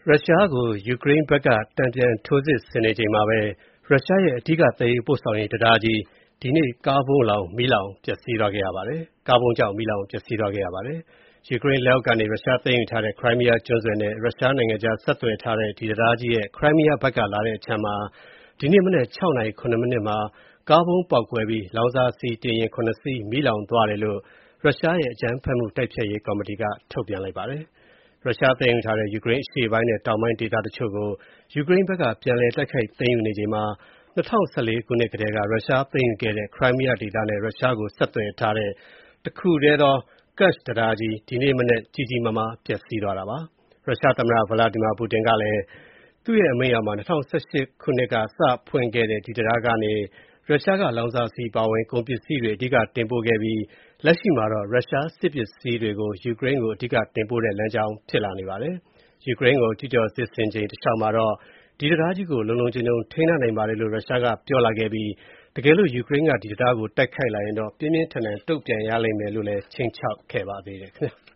ရုရှားကိုယူကရိန်းဘက်ကတန်ပြန်ထိုးစစ်ဆင်နေချိန်မှာပဲရုရှားရဲ့အဓိကသယ်ယူပို့ဆောင်ရေးတံတားကြီးဒီနေ့ကားဗုံးကြောင့်မီးလောင်ပျက်စီးသွားခဲ့ရပါတယ်။ယူကရိန်းလက်အောက်ကနေရုရှားသိမ်းယူထားတဲ့ ခရိုင်းမီးယားကျွန်းဆွယ်နဲ့ရုရှားနိုင်ငံကြားဆက်သွယ်ထားတဲ့ဒီတံတားကြီးရဲ့ခရိုင်းမီးယားဘက်ကလာတဲ့အချိန်မှာဒီနေ့မနက် 6 နာရီ 7 မိနစ်မှာကားဗုံးပေါက်ကွဲပြီးလောင်စာဆီတင်ယာဉ် 7 စီးမီးလောင်သွားတယ်လို့ရုရှားရဲ့အကြမ်းဖက်မှုတိုက်ဖျက်ရေးကော်မတီကထုတ်ပြန်လိုက်ပါတယ်။ရုရှားသိမ်းယူထားတဲ့ယူကရိန်းအရှေ့ပိုင်းနဲ့တောင်ပိုင်းဒေသတချို့ကိုယူကရိန်းဘက်ကပြန်လည်တိုက်ခိုက်သိမ်းယူနေချိန်မှာ2014 ခုနှစ်ကတည်းကရုရှားသိမ်းယူခဲ့တဲ့ခရိုင်းမီးယားဒေသနဲ့ရုရှားကိုဆက်သွယ်ထားတဲ့တခုတည်းသော Kerch တံတားကြီးဒီနေ့မနက်ကြီးကြီးမားမားပျက်စီးသွားတာပါ။ရုရှားသမ္မတ Vladimir Putin ကလည်းသူ့ရဲ့အမိန့်အောက်မှာ2018 ခုနှစ်ကစဖွင့်ခဲ့တဲ့ဒီတံတားကနေရုရှားကလောင်စာဆီအပါအဝင်ကုန်ပစ္စည်းတွေအဓိကတင်ပို့ခဲ့ပြီးလက်ရှိမှာတော့ရုရှားစစ်ပစ္စည်းတွေကိုယူကရိန်းကိုအဓိကတင်ပို့တဲ့လမ်းကြောင်းဖြစ်လာနေပါတယ်။ယူကရိန်းကိုကျူးကျော်စစ်ဆင်ချိန်တလျှောက်မှာတော့ဒီတံတားကြီးကိုလုံလုံခြုံခြုံထိန်းထားနိုင်ပါတယ်လို့ရုရှားကပြောလာခဲ့ပြီးတကယ်လို့ယူကရိန်းကဒီတံတားကိုတိုက်ခိုက်လာရင်တော့ပြင်းပြင်းထန်ထန်တုံ့ပြန်ရလိမ့်မယ်လို့လည်းခြိမ်းခြောက်ခဲ့ပါသေးတယ်ခင်ဗျာ။